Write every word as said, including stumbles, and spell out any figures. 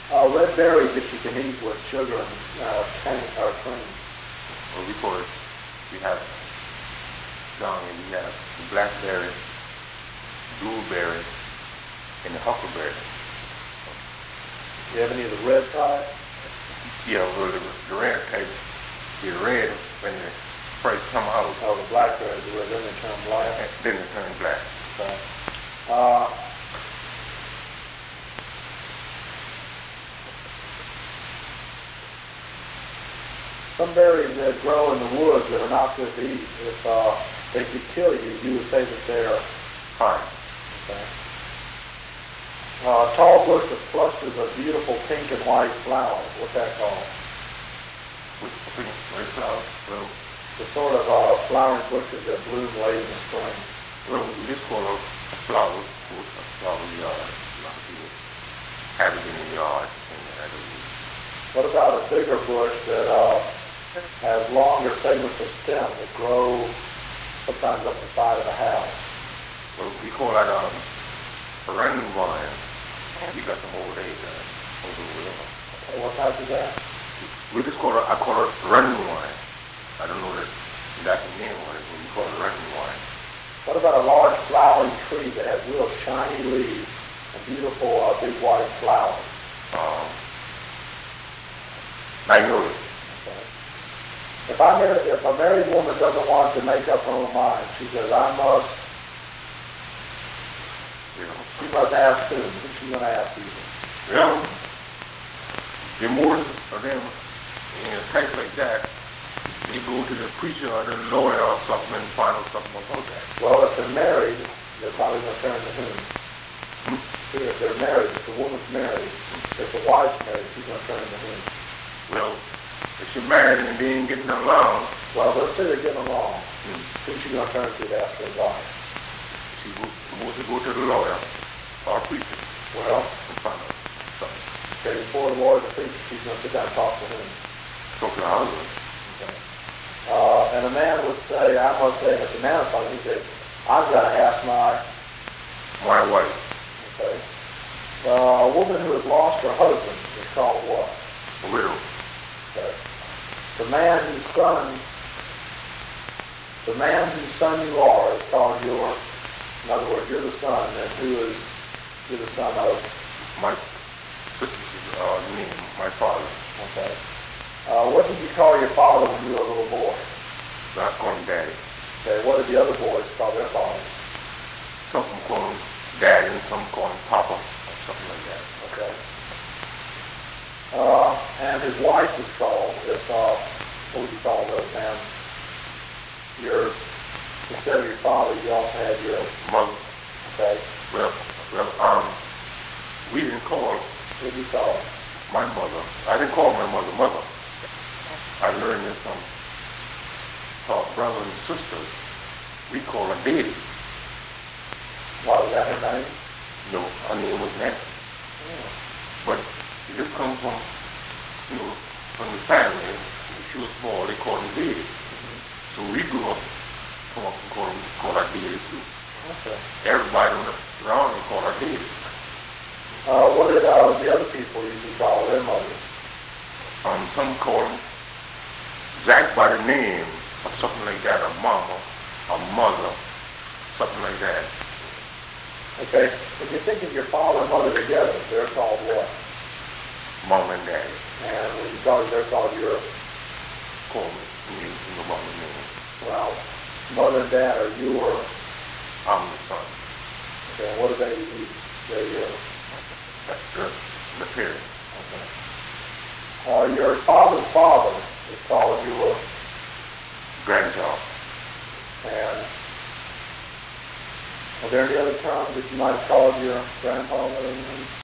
Uh, red berries that you can eat with sugar and uh, cane or cream. Well, we call it, we have young and we have the blackberry, blueberry, and the huckleberry. Do you have any of the red type? Yeah, well, the, the red type, the red when the first come out, Oh, the blackberries, the red, then they turn black. and then it turn black. Okay. Uh, some berries that grow in the woods that are not good to eat, if uh, they could kill you, you would say that they're Fine. okay. Uh, tall bush that clusters of beautiful pink and white flowers. What's that called? With pink red flowers, well, The sort of uh, flowering bushes that bloom late in the spring. well, we just call those flowers, with a flower yard. A lot of people have it in the yard, and I don't use What about a bigger bush that uh, has longer segments of stem that grow sometimes up the side of the house? Well, we call that um, a running vine. We got some over there, uh, over the river. Okay, what type is that? We just call it, I call it running wine. I don't know that that's the name of it, but we call it running wine. What about a large flowering tree that has real shiny leaves and beautiful uh, big white flowers? Um, magnolia. Okay. If I marry, if a married woman doesn't want to make up her own mind, she says, I must, You know. she must ask who? Who's she going to ask you? Well, the more of them in a type like that, they go to the preacher or the lawyer or something and find out something about that. Well, if they're married, they're probably going to turn to whom? Hmm? If they're married, if the woman's married, if the wife's married, she's going to turn to whom? Well, if you're married and they ain't getting along, Well, let's say they're getting along. hmm, Who's she going to turn to to ask for advice? she go, supposed to go to the lawyer or preacher Well, and find out something. okay, before the lawyer, the preacher, she's going to sit down and talk to him. Talk to the husband. Okay. Uh, and a man would say, I must say, if the man is talking, he said, I've got to ask my, My wife, okay. Uh, a woman who has lost her husband is called what? a widow. Okay. The man whose son, the man whose son you are is called your, in other words, you're the son, and who is, you're the son of, My sister's uh, name, my father. okay. Uh, what did you call your father when you were a little boy? Not calling daddy. Okay, what did the other boys call their fathers? Some call him daddy and some call him papa or something like that. Okay. Uh, and his wife was called, if, uh, what would you call those, man? Your, instead of your father, you also had your, Mother, okay, well, well, um, we didn't call what do you call it? my mother, I didn't call my mother mother. I learned this from her brother and sisters. We call her daddy. Why was that her name? No, her name was Nancy. Yeah. But it just comes from, you know, from the family. When she was small, they called him daddy. So we grew up, come up and call him, call her daddy too. Okay. Everybody around them called her daddy. Uh, what did uh, the other people usually call their mothers? Um, some call him Jack by the name or something like that, a mama, a mother, something like that. Okay. If you think of your father and mother together, they're called what? Mom and daddy. And when you call, they're called your, Call me, me, the mama name. well, mother and dad are your, I'm the son. okay, what do they use? They're your, That's the, the parent. okay. Uh, your father's father is called your, Grandchild. and are there any other terms that you might have called your grandfather?